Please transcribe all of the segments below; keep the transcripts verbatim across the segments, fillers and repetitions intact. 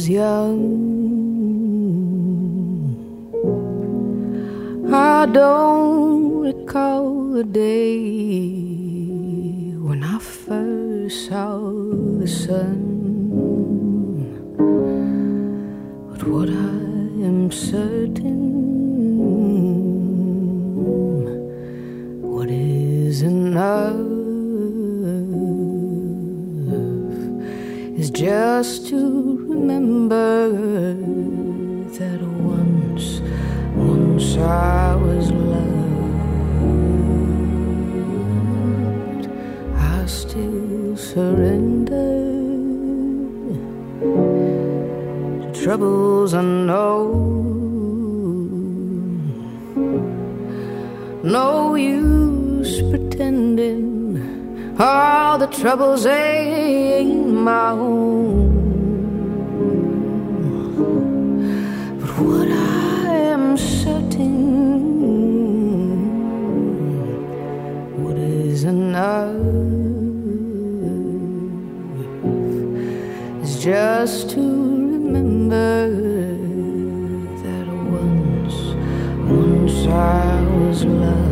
was young. I don't recall the day when I first saw the sun, but what I am certain, what is enough is just to remember that once, once I was loved. I still surrender to troubles unknown. No use pretending all the troubles ain't my own. But what I am certain, what is enough is just to remember that once, once I was loved.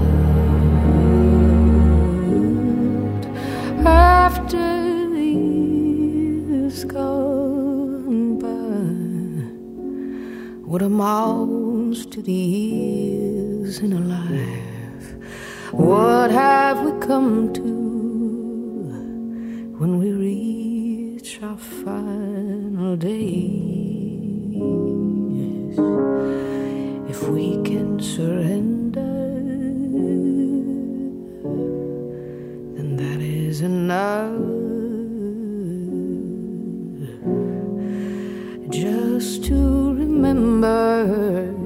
After the years gone by, what amounts to the years in a life? What have we come to when we reach our final days? If we can surrender, enough just to remember